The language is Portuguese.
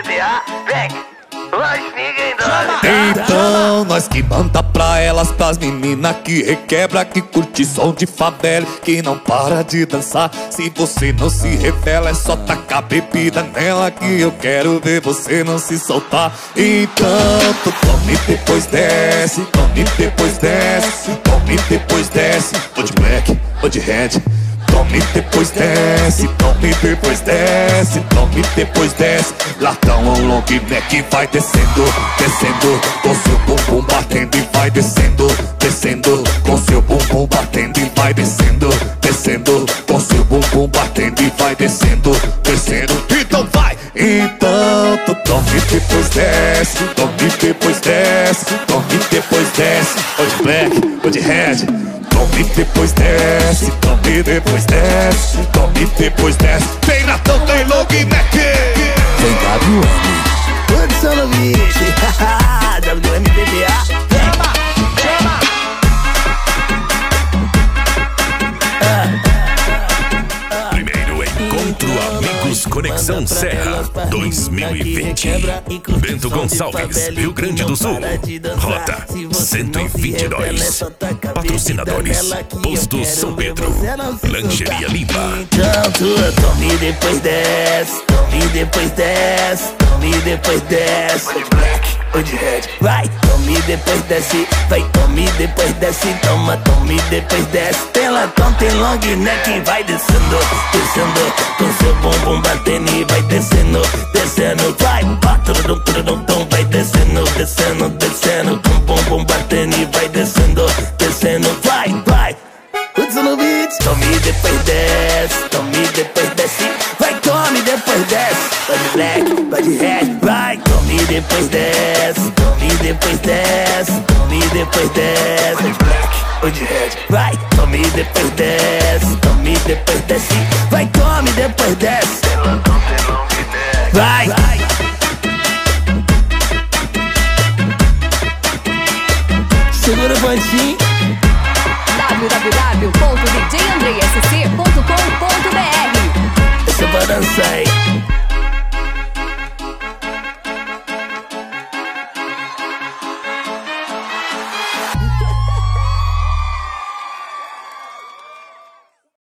MPBA, vem, mas ninguém dorme. Então nós que manda pra elas, pras meninas que requebra, que curte som de favela, que não para de dançar. Se você não se revela, é só tacar bebida nela, que eu quero ver você não se soltar. Então tu tome depois desce, tome depois desce, tome depois desce. Ou de black, ou de red. Tome depois desce, tome depois desce, tome depois desce. Latão ou long neck vai descendo, descendo, com seu bumbum batendo e vai descendo, descendo, com seu bumbum batendo e vai descendo, descendo, com seu bumbum batendo e vai descendo, descendo. Então vai! Então tu tome depois desce, tome depois desce, tome depois desce. Ou de black, ou de red. Tome depois desce, tome depois desce, tome depois desce. Tem Natão, tem long neck. Tem WM. Produção no beat. WMPBA. Primeiro encontro Amigos Conexão Serra 2020. Bento Gonçalves, Rio Grande do Sul. Rota 122. Patrocinadores: Posto São Pedro, Lancheria Limpa. Então tu tome depois desce, tome depois desce, tome depois desce. Ou de black, ou de red. Vai, tome depois desce, vai, tome depois desce, toma, tome depois desce. Tem latão, tem long neck, vai descendo, descendo, com seu bumbum batendo e vai descendo, descendo. Vai, turum, turum, tum, vai descendo, descendo, descendo, com bumbum batendo e vai descendo, descendo. Vai, vai. Hudson no beat. Tome depois desce, tome depois desce, vai, tome depois desce. Vai de black, vai de red, vai, tome depois desce, tome depois desce, tome depois desce. Ou de black, ou de red. Vai, tome depois desce, tome depois desce, vai, tome depois desce. Tem latão, tem long neck. Vai, segura o pontinho. www.djandreasc.com.br. Essa é pra dançar, hein?